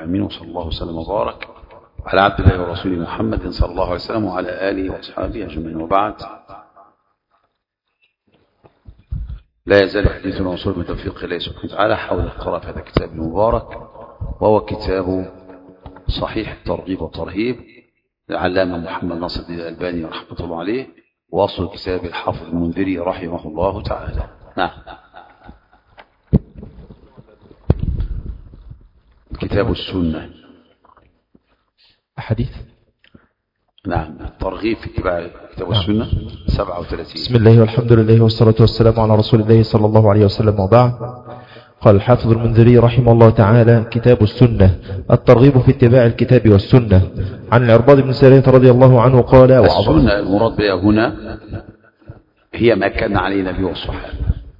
آمين. وصلى الله وسلم وبارك على عبد الله ورسوله محمد صلى الله عليه وسلم وعلى آله وأصحابه أجمعين، وبعد. لا يزال حديثنا وصول من توفيق الله سبحانه وتعالى حول القراءة في هذا الكتاب المبارك، وهو كتاب صحيح الترغيب والترهيب للعلامة محمد ناصر الدين الألباني رحمة الله عليه، واصل كتاب الحافظ المنذري رحمه الله تعالى. نعم. كتاب السنة حديث. نعم. الترغيب في اتباع كتاب السنة 37. بسم الله والحمد لله والصلاة والسلام على رسول الله صلى الله عليه وسلم، وبعد. قال الحافظ المنذري رحمه الله تعالى: كتاب السنة، الترغيب في اتباع الكتاب والسنة. عن العرباض بن سارية رضي الله عنه قال: السنة المراد بها هنا هي ما كان عليه النبي والصحابة،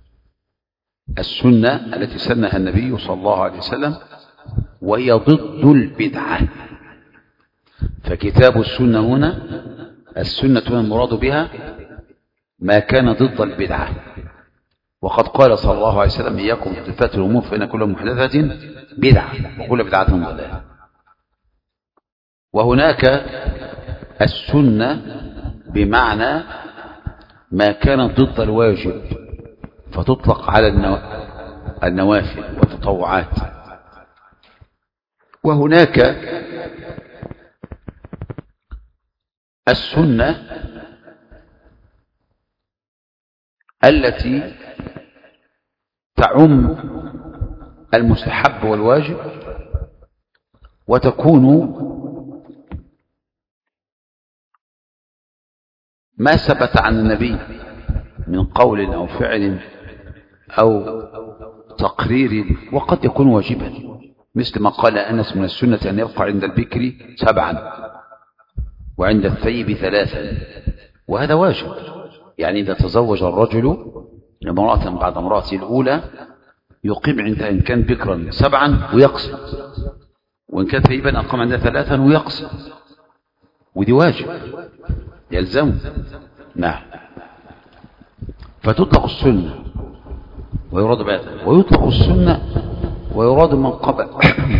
السنة التي سنها النبي صلى الله عليه وسلم، وهي ضد البدعة. فكتاب السنة هنا، السنة هنا المراد بها ما كان ضد البدعة. وقد قال صلى الله عليه وسلم: إياكم محدثات الأمور فإن كل محدثة بدعة وكل بدعة ضلالة. وهناك السنة بمعنى ما كان ضد الواجب، فتطلق على النوافل والتطوعات. وهناك السنة التي تعم المستحب والواجب، وتكون ما ثبت عن النبي من قول أو فعل أو تقرير، وقد يكون واجبا، مثل ما قال أنس: من السنة أن يبقى عند البكر 7 وعند الثيب 3. وهذا واجب، يعني إذا تزوج الرجل امرأة بعد امرأته الأولى يقيم عندها إن كان بكرا 7 ويقصر، وإن كان ثيبا أقام عندها 3 ويقصر، ودي واجب يلزم. نعم. فتطلق السنة ويراد بها، ويطلق السنة ويراد من قبل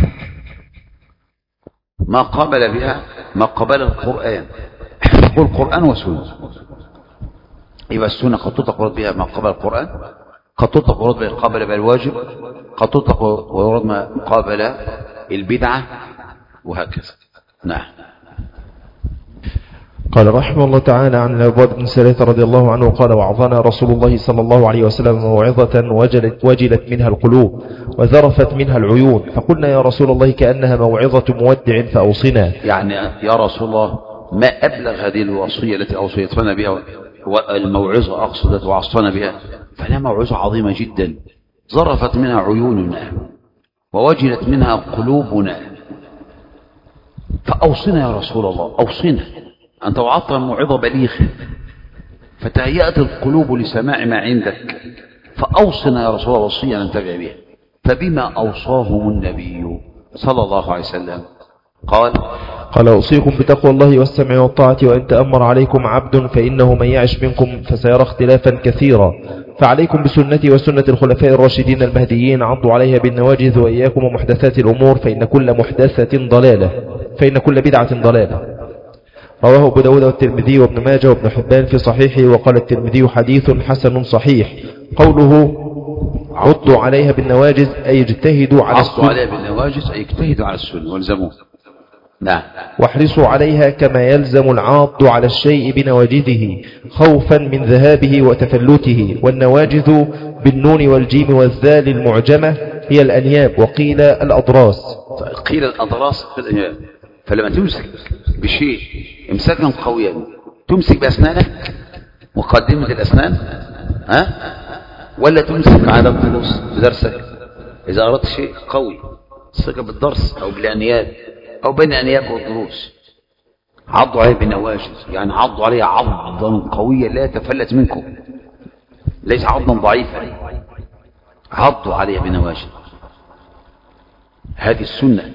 ما قبل بها، ما قبل القرآن، يقول القرآن وسنة. يبقى السنة قد تطلق ويراد بها ما قبل القرآن، قد تطلق ويراد بها قبل بها الواجب، قد تطلق ويراد ما قبل البدعة، وهكذا. نعم. قال رحمه الله تعالى: عن العرباض بن سارية رضي الله عنه قال: وعظنا رسول الله صلى الله عليه وسلم موعظة وجلت منها القلوب وذرفت منها العيون، فقلنا: يا رسول الله كأنها موعظة مودع فأوصنا. يعني يا رسول الله، ما أبلغ هذه الوصية التي أوصيتنا بها، والموعظة أقصدت وعصتنا بها، فلا موعظة عظيمة جدا، ذرفت منها عيوننا ووجلت منها قلوبنا، فأوصنا يا رسول الله، أوصنا. أنت وعظت موعظة بليغة فتهيأت القلوب لسماع ما عندك، فأوصنا يا رسول الله وصية ننتبع بها. فبما أوصاهم النبي صلى الله عليه وسلم؟ قال: أوصيكم بتقوى الله والسمع والطاعة، وإن تأمر عليكم عبد فإنه من يعش منكم فسيرى اختلافا كثيرا، فعليكم بسنتي وسنة الخلفاء الراشدين المهديين، عضوا عليها بالنواجذ، وإياكم ومحدثات الأمور، فإن كل محدثة ضلالة، فإن كل بدعة ضلالة. رواه أبو داود والترمذي وابن ماجه وابن حبان في صحيحه، وقال الترمذي: حديث حسن صحيح. قوله عضوا عليها بالنواجذ أي اجتهدوا على السنة، عضوا عليها بالنواجذ أي اجتهدوا على السنة والزموه. نعم. واحرصوا عليها كما يلزم العاض على الشيء بنواجذه خوفا من ذهابه وتفلته. والنواجذ بالنون والجيم والذال المعجمة هي الأنياب، وقيل الأضراس. قيل الأضراس في الأنياب. فلما تمسك بشيء امساكا قويا، تمسك بأسنانك مقدمة الأسنان، ولا تمسك على الضروس بدرسك؟ إذا أردت شيء قوي امسك بالضرس أو بالأنياب أو بين أنياب والضروس. عضوا عليها بالنواجذ، يعني عضوا عليها عضا قوية لا يتفلت منكم، ليس عضا ضعيفا، عضوا عليها بالنواجذ. هذه السنة.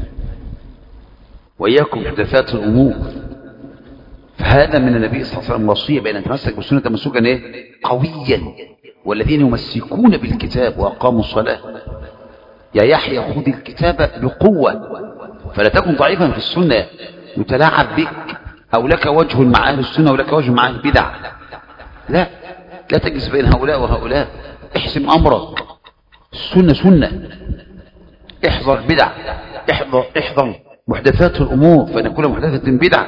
وإياكم محدثات الأمور، فهذا من النبي صلى الله عليه وسلم وصية بأن نتمسك بالسنة تمسكا قويا. والذين يمسكون بالكتاب وأقاموا الصلاة يا يحيى خذ الكتاب بقوة، فلا تكن ضعيفا في السنة يتلاعب بك، أو لك وجه مع أهل السنة ولك وجه مع البدع. لا تجلس بين هؤلاء وهؤلاء، احسم أمرك. السنة سنة، احذر بدع، احذر محدثات الأمور، فإن كل محدثة بدع.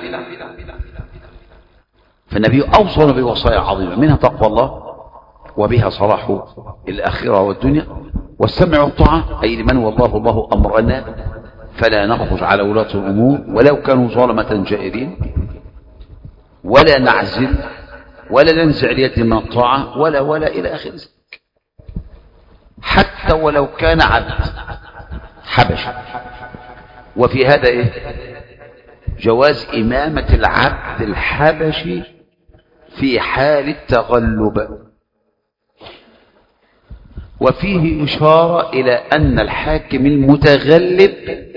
فالنبي أوصى بوصايا عظيمة، منها تقوى الله، وبها صلاح الآخرة والدنيا، والسمع والطاعة، أي لمن والله الله أمرنا فلا نخرج على ولاة الأمور ولو كانوا ظلمة جائرين، ولا نعزل ولا ننزع اليد من الطاعة ولا إلى آخر ذلك، حتى ولو كان عبد حبشي. وفي هذا جواز إمامة العبد الحبشي في حال التغلب. وفيه إشارة إلى أن الحاكم المتغلب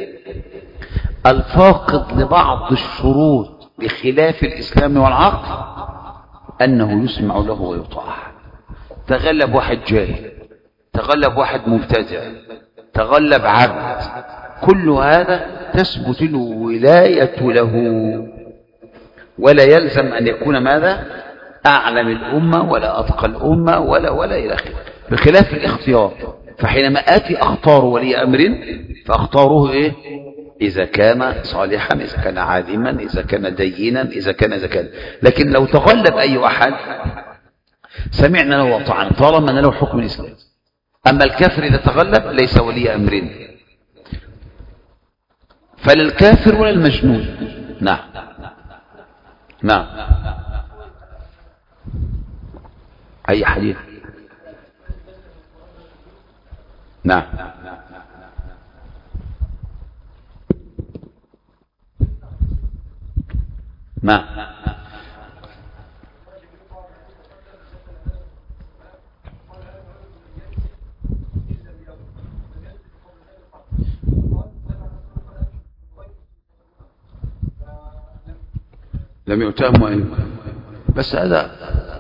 الفاقد لبعض الشروط بخلاف الإسلام والعقل أنه يسمع له ويطاع. تغلب واحد جاهل، تغلب واحد مبتدع، تغلب عبد، كل هذا تثبت الولاية له، ولا يلزم أن يكون ماذا؟ أعلم الأمة ولا أتقى الأمة ولا إلى آخره، بخلاف الاختيار. فحينما آتي أختار ولي أمر فأختاره إذا كان صالحا، إذا كان عالما، إذا كان دينا، إذا كان. لكن لو تغلب أي أحد سمعنا له وطعنا طالما أن له حكم الإسلام. أما الكافر إذا تغلب ليس ولي أمر، فلا الكافر ولا المجنون. نعم أي حديث. نعم لم يؤتهم بس هذا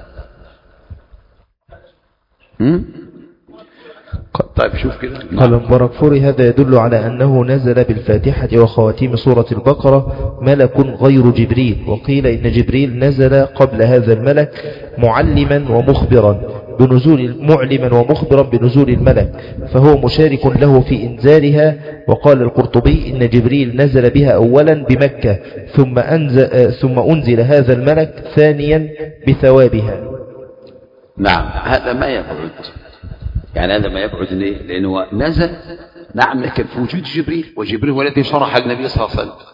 طيب شوف كده. قال المباركفوري: هذا يدل على أنه نزل بالفاتحة وخواتيم سورة البقرة ملك غير جبريل. وقيل إن جبريل نزل قبل هذا الملك معلما ومخبرا بنزول الملك، فهو مشارك له في إنزالها. وقال القرطبي: إن جبريل نزل بها أولا بمكة ثم أنزل هذا الملك ثانيا بثوابها. نعم هذا ما يبعد، يعني هذا ما يبعد ليه؟ لأنه نزل نعم لكن في وجود جبريل، وجبريل هو الذي شرح النبي صلى الله عليه وسلم،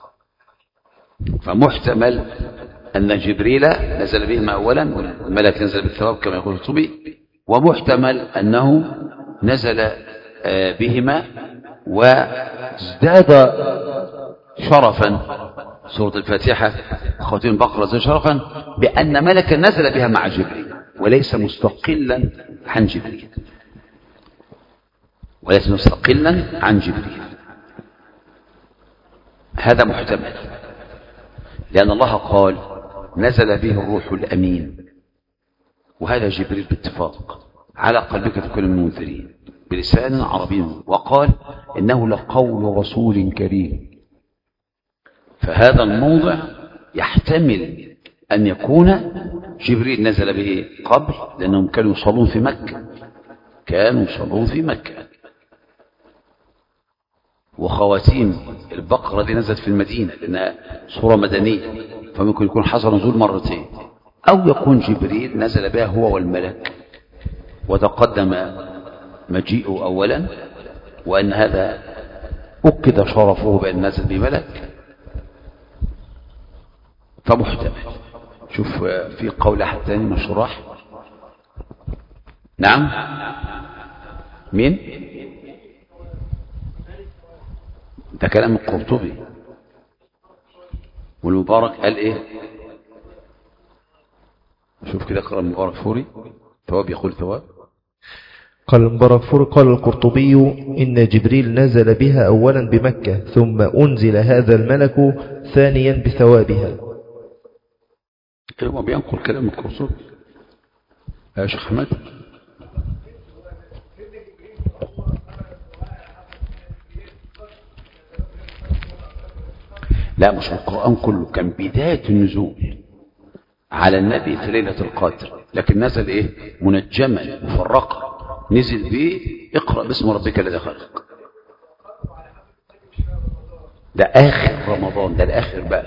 فمحتمل أن جبريل نزل بهما أولا والملك نزل بالثواب كما يقول الطبي، ومحتمل أنه نزل بهما وازداد شرفا سورة الفاتحة خواتيم البقرة زاد شرفا بأن ملكا نزل بها مع جبريل وليس مستقلا عن جبريل، هذا محتمل، لأن الله قال نزل به الروح الأمين، وهذا جبريل باتفاق على قلبك تكون المنذرين بلسان عربي، وقال إنه لقول رسول كريم. فهذا الموضع يحتمل أن يكون جبريل نزل به قبل، لأنهم كانوا يصلون في مكة، وخواتيم البقرة دي نزلت في المدينة لأنها صورة مدنية، فممكن يكون حصل نزول مرتين، أو يكون جبريل نزل بها هو والملك وتقدم مجيئه أولا، وأن هذا أكد شرفه بأن نزل بملك، فمحتمل. شوف في قول أحد ثاني مشروح. نعم مين؟ ده كلام القرطبي، والمبارك قال ايه؟ شوف كده اقرأ المبارك فوري ثواب، يقول ثواب. قال المبارك فوري: قال القرطبي: إن جبريل نزل بها أولا بمكة ثم أنزل هذا الملك ثانيا بثوابها. هو بينقل كلام القرطبي يا شيخ أحمد. لا مش القرآن كله، كان بداية النزول على النبي في ليلة القدر، لكن نزل ايه منجما مفرقا، نزل به اقرأ باسم ربك الذي خلق. ده آخر رمضان، ده الآخر بقى،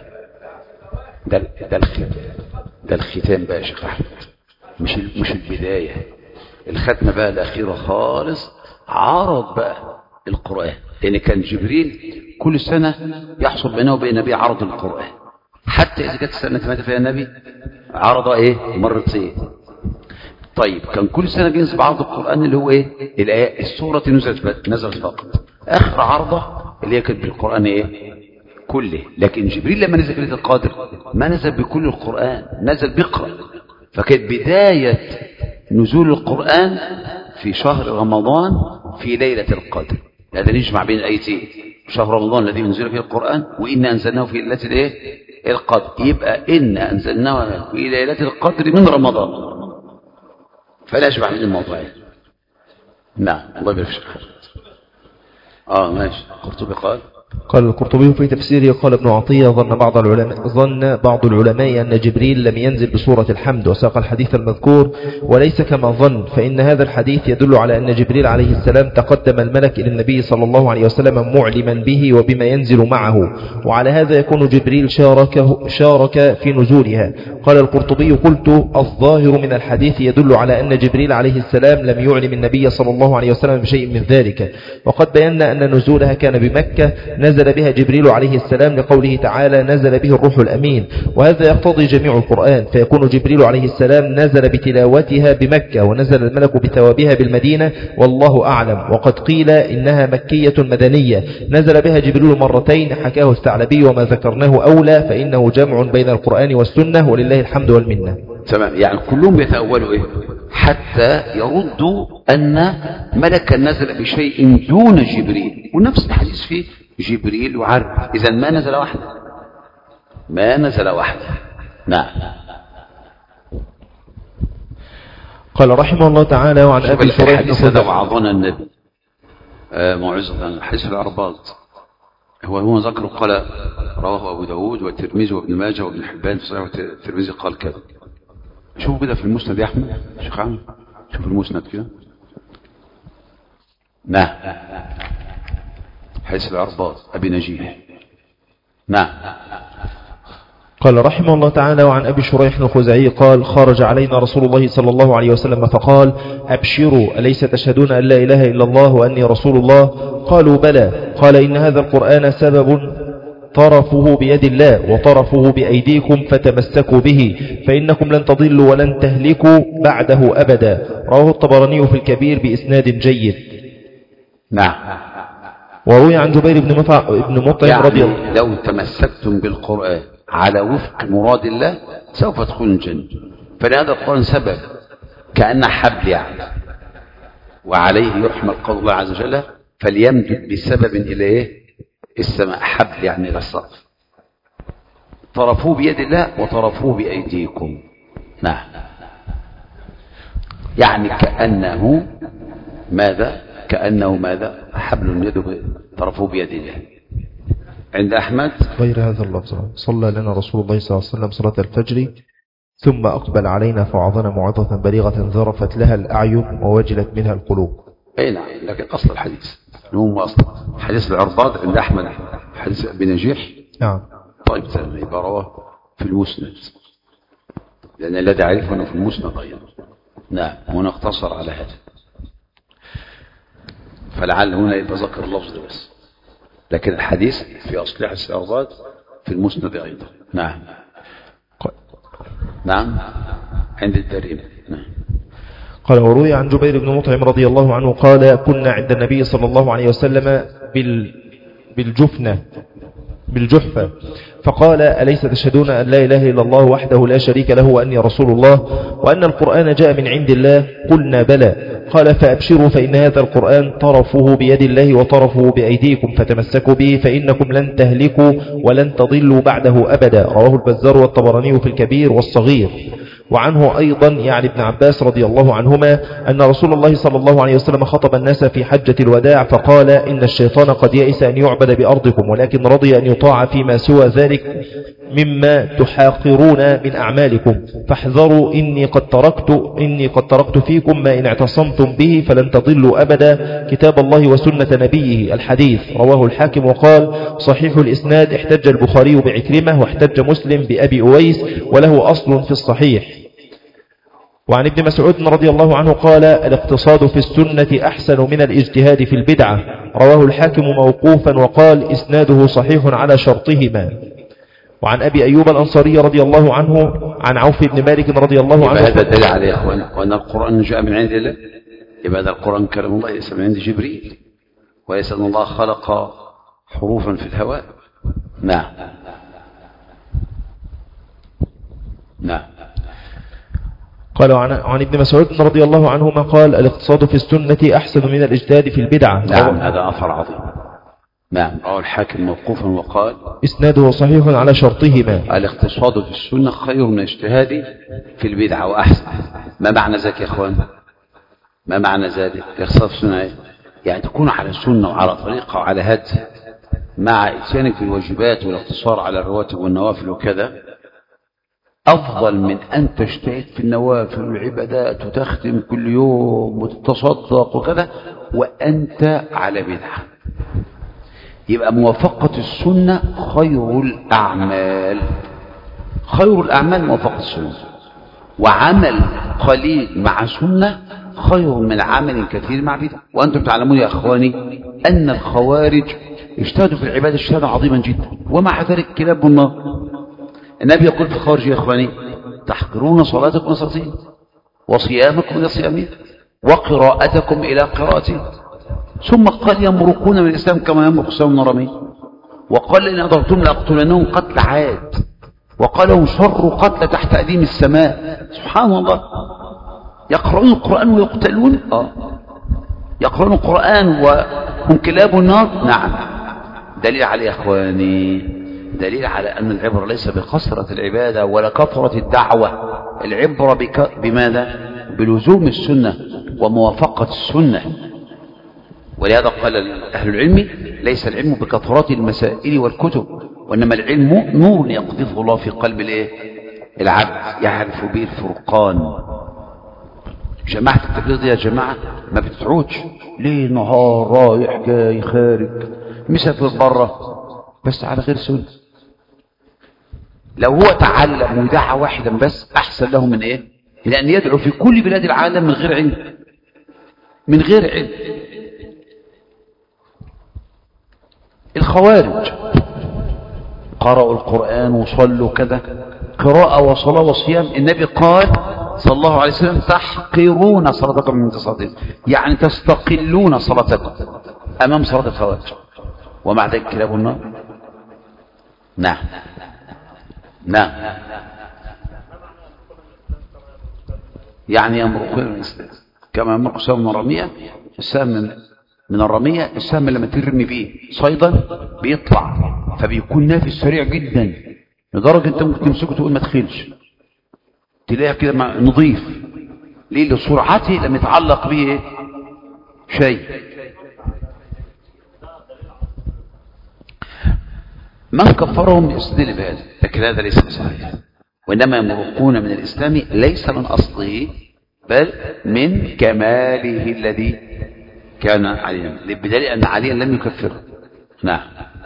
ده الختام بقى يا شيخ أحمد، مش البداية، الختمة بقى الأخيرة خالص، عرض بقى القرآن، لأن كان جبريل كل سنة يحصل بينه وبين النبي عرض القرآن، حتى إذا كانت السنة مات فيها النبي عرض إيه مرتين. طيب كان كل سنة بينزل عرض القرآن اللي هو إيه الآية السورة نزلت فقط، آخر عرضة اللي هي كانت بالقرآن إيه كله. لكن جبريل لما نزل في ليلة القدر ما نزل بكل القرآن، نزل بيقرأ، فكانت بداية نزول القرآن في شهر رمضان في ليلة القدر. هذا نجمع بين الآيتين، شهر رمضان الذي انزل فيه القرآن، وإنا أنزلناه في ليلة الايه القدر، يبقى إنا أنزلناه في ليلة القدر من رمضان، فلا يشبع من الموضوعين. نعم الله يبارك فيك. ماشي. القرطبي قال القرطبي في تفسيره قال ابن عطية ظن بعض العلماء أن جبريل لم ينزل بسورة الحمد، وساق الحديث المذكور وليس كما ظن، فإن هذا الحديث يدل على أن جبريل عليه السلام تقدم الملك إلى النبي صلى الله عليه وسلم معلما به وبما ينزل معه، وعلى هذا يكون جبريل شارك في نزولها. قال القرطبي قلت الظاهر من الحديث يدل على أن جبريل عليه السلام لم يعلم النبي صلى الله عليه وسلم بشيء من ذلك، وقد بينا أن نزولها كان بمكة، نزل بها جبريل عليه السلام لقوله تعالى نزل به الروح الأمين، وهذا يقتضي جميع القرآن، فيكون جبريل عليه السلام نزل بتلاوتها بمكة، ونزل الملك بثوابها بالمدينة، والله أعلم. وقد قيل إنها مكية مدنية، نزل بها جبريل مرتين، حكاه الثعلبي وما ذكرناه أولى، فإنه جمع بين القرآن والسنة، ولله الحمد والمنة. تمام. يعني كلهم يتأولوا إيه حتى يردوا أن ملكا نزل بشيء دون جبريل، ونفس الحديث فيه جبريل يعرف، إذا ما نزل وحده. نعم. قال رحمه الله تعالى وعن أبي شريح الحديث هذا وعظنا النبي موعظة حديث العرباض، هو ذكره، قال رواه أبو داود والترمذي وابن ماجه وابن حبان في صحيح الترمذي قال كذا. شوفوا كده في المسند يا أحمد، شيخ أحمد شوف المسند كده. نعم. حديث العرباض أبي نجيح. نعم. قال رحمه الله تعالى وعن أبي شريح الخزاعي قال خرج علينا رسول الله صلى الله عليه وسلم فقال أبشروا أليس تشهدون أن لا إله إلا الله وأني رسول الله؟ قالوا بلى. قال إن هذا القرآن سبب طرفه بيد الله وطرفه بأيديكم فتمسكوا به فإنكم لن تضلوا ولن تهلكوا بعده أبدا. رواه الطبراني في الكبير بإسناد جيد. نعم. وروي عن جبير بن مطعم رضي الله عنه لو تمسكتم بالقرآن على وفق مراد الله سوف تدخلون الجنة، فلهذا القرآن سبب كأن حبل يعني، وعليه يحمل قول الله عز وجل فليمدد بسبب إلى إيه السماء، حبل يعني إلى السقف. طرفوه بيد الله وطرفوه بأيديكم. نعم. يعني كأنه ماذا حبل يده طرفوه بيد الله. عند أحمد غير هذا اللفظ صلى لنا رسول الله صلى الله عليه وسلم صلاة الفجر ثم أقبل علينا فوعظنا موعظة بليغة ذرفت لها الأعين ووجلت منها القلوب. أي نعم. لكن أصل الحديث هو أصل حديث العرباض عند أحمد حديث أبي نجيح. نعم. طيب يبقى رواه في المسند، لأن الذي عرفه أنه في المسند أيضا. نعم. هنا اقتصر على هذا، فلعل هنا يبقى ذكر اللفظ ده بس، لكن الحديث في أصل حديث العرباض في المسند أيضا. نعم. نعم. عند الدارمي. نعم. قال وروي عن جبير بن مطعم رضي الله عنه قال كنا عند النبي صلى الله عليه وسلم بالجحفة فقال أليس تشهدون أن لا إله إلا الله وحده لا شريك له وأني رسول الله وأن القرآن جاء من عند الله؟ قلنا بلى. قال فأبشروا فإن هذا القرآن طرفه بيد الله وطرفه بأيديكم فتمسكوا به فإنكم لن تهلكوا ولن تضلوا بعده أبدا. رواه البزار والطبراني في الكبير والصغير. وعنه أيضا يعني ابن عباس رضي الله عنهما أن رسول الله صلى الله عليه وسلم خطب الناس في حجة الوداع فقال إن الشيطان قد يئس أن يعبد بأرضكم ولكن رضي أن يطاع فيما سوى ذلك مما تحاقرون من أعمالكم فاحذروا إني قد تركت فيكم ما إن اعتصمتم به فلن تضلوا أبدا كتاب الله وسنة نبيه الحديث رواه الحاكم وقال صحيح الإسناد احتج البخاري بعكرمة واحتج مسلم بأبي أويس وله أصل في الصحيح. وعن ابن مسعود رضي الله عنه قال الاقتصاد في السنة أحسن من الاجتهاد في البدعة رواه الحاكم موقوفا وقال إسناده صحيح على شرطهما. وعن أبي أيوب الأنصاري رضي الله عنه عن عوف بن مالك رضي الله عنه هذا دليل عليه يا أخوان وأن القرآن جاء من عند الله يبقى هذا القرآن كلام الله ليس من عند جبريل وليس أن الله خلق حروفا في الهواء. نعم نعم. قال عن ابن مسعود رضي الله عنهما قال الاقتصاد في السنة أحسن من الاجتهاد في البدعة. نعم هذا أثر عظيم. نعم رواه الحاكم موقوفا وقال إسناده صحيح على شرطهما. الاقتصاد في السنة خير من الاجتهاد في البدعة وأحسن. ما معنى ذلك يا أخوان؟ ما معنى ذلك؟ الاقتصاد في السنة يعني تكون على السنة وعلى طريقة وعلى هدي مع إتيانك في الواجبات والاقتصار على الرواتب والنوافل وكذا أفضل من أن تجتهد في النوافل والعبادات وتختم كل يوم وتتصدق وكذا وأنت على بدعة. يبقى موافقة السنة خير الأعمال. خير الأعمال موافقة السنة وعمل قليل مع سنة خير من عمل كثير مع بدعة. وأنتم تعلمون يا أخواني أن الخوارج اجتهدوا في العبادة اجتهادا عظيما جدا ومع ذلك كلاب النار. النبي يقول في الخارج يا إخواني تحقرون صلاتكم صلاتي وصيامكم إلى صيامي وقراءتكم إلى قراءتي ثم قال يمرقون من الإسلام كما يمرق السهم من رمي وقال إن أضرتم لأقتلنهم قتل عاد وقال هم شر قتل تحت أديم السماء. سبحان الله. يقرؤون القرآن ويقتلون يقرؤون القرآن وهم كلاب النار. نعم دليل على يا إخواني دليل على أن العبرة ليس بكثرة العبادة ولا كثرة الدعوة. العبرة بماذا؟ بلزوم السنة وموافقة السنة. ولهذا قال أهل العلم ليس العلم بكثرة المسائل والكتب وإنما العلم نور يقذفه الله في قلب العبد يعرف به الفرقان. جماعة التبليغ دي يا جماعة ما بتتعودش ليه نهار رايح جاي خارج مسافر بره بس على غير سنة. لو هو تعلم ودعا واحدا بس أحسن له من إيه؟ لأن يدعو في كل بلاد العالم من غير علم من غير علم. الخوارج قرأوا القرآن وصلوا كذا قراءة وصلاة وصيام. النبي قال صلى الله عليه وسلم تحقرون صلاتكم من تصادم يعني تستقلون صلاتكم أمام صلاة الخوارج ومع ذلك كلاب النار. نعم نعم يعني يمرقون من الإسلام كما يمرق السهم من الرمية. السهم من الرمية السهم لما ترمي بيه صيدا بيطلع فبيكون نافذ سريع جدا لدرجة انت ممكن تمسكه تقول ما تخيلش تلاقيها كده نظيف ليه؟ لسرعته لم يتعلق به شيء. من كفرهم يستدل بهذا لكن هذا ليس بصحيح وإنما يمرقون من الإسلام ليس من أصله بل من كماله الذي كان عليا بدليل أن عليا لم يكفره. نعم.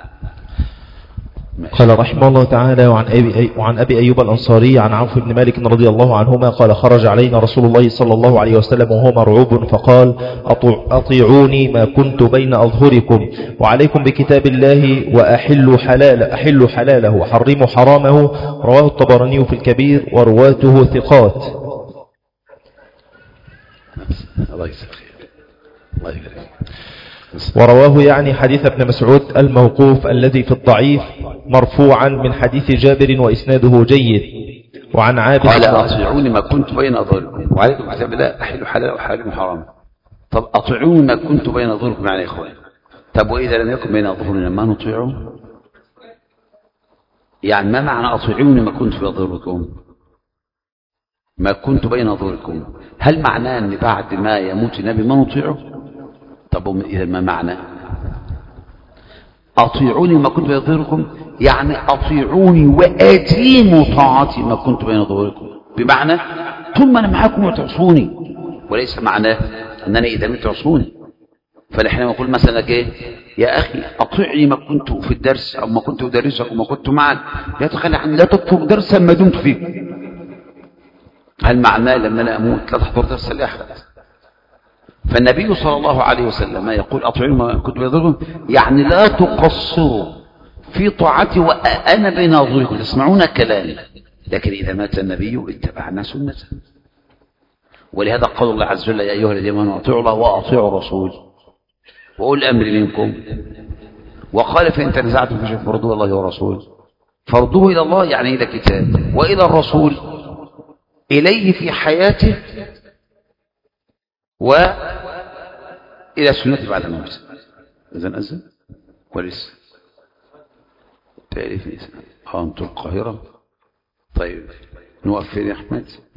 قال رحمه الله تعالى وعن أبي أيوب الأنصاري عن عوف بن مالك رضي الله عنهما قال خرج علينا رسول الله صلى الله عليه وسلم وهو مرعوب فقال أطيعوني ما كنت بين أظهركم وعليكم بكتاب الله وأحل حلاله وحرموا حرامه رواه الطبراني في الكبير ورواته ثقات. الله يسخير الله يبارك. ورواه يعني حديث ابن مسعود الموقوف الذي في الضعيف مرفوعا من حديث جابر وإسناده جيد. وعن عابد قال أطيعوني ما كنت بين أظهركم وعليكم كتاب الله أحل حلال وحرام حرام. طب أطيعوني ما كنت بين أظهركم يعني إخوان. طب وإذا لم يكن بين أظهرنا ما نطيعون يعني ما معنى أطيعوني ما كنت بين أظهركم ما كنت بين ظهوركم، هل معناه أن بعد ما يموت النبي ما نطيعه؟ طب إذا ما معناه أطيعوني ما كنت بين ظهوركم، يعني أطيعوني وأديموا طاعتي ما كنت بين ظهوركم، بمعنى طول ما أنا معاكم وتعصوني، وليس معناه أنني إذا مت تعصوني. فنحن نقول مثلا إيه يا أخي أطيعني ما كنت في الدرس أو ما كنت أدرسك وما كنت معك، لا تخلي عن لا تترك درسا ما دمت فيك. هل معناه لما أنا أموت لا تحضر درس لأحد؟ فالنبي صلى الله عليه وسلم يقول أطيعوني ما كنت بين ظهوركم، يعني لا تقصروا في طاعتي وأنا بين ظهوركم تسمعون كلامي، لكن إذا مات النبي اتبعنا سنته. ولهذا قال الله عز وجل يا أيها الذين آمنوا أطيعوا الله وأطيعوا الرسول وأولي الأمر منكم. وقال فإن تنازعتم في شيء فردوه إلى الله ورسوله، فردوه إلى الله يعني إلى كتاب، وإلى الرسول إليه في حياته وإلى السنة بعد موته. إذن أذن ولسه تعرف أنتم القاهرة. طيب نوقف فين يا أحمد؟